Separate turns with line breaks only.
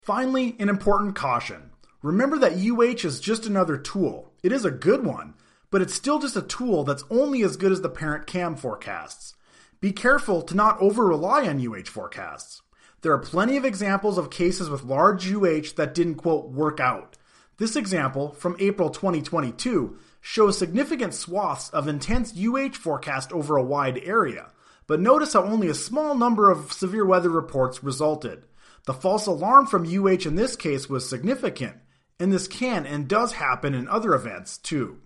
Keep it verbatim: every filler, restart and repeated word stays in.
Finally, an important caution. Remember that U H is just another tool. It is a good one, but it's still just a tool that's only as good as the parent cam forecasts. Be careful to not over-rely on U H forecasts. There are plenty of examples of cases with large U H that didn't, quote, work out. This example, from April twenty twenty-two, shows significant swaths of intense U H forecast over a wide area, but notice how only a small number of severe weather reports resulted. The false alarm from U H in this case was significant, and this can and does happen in other events too.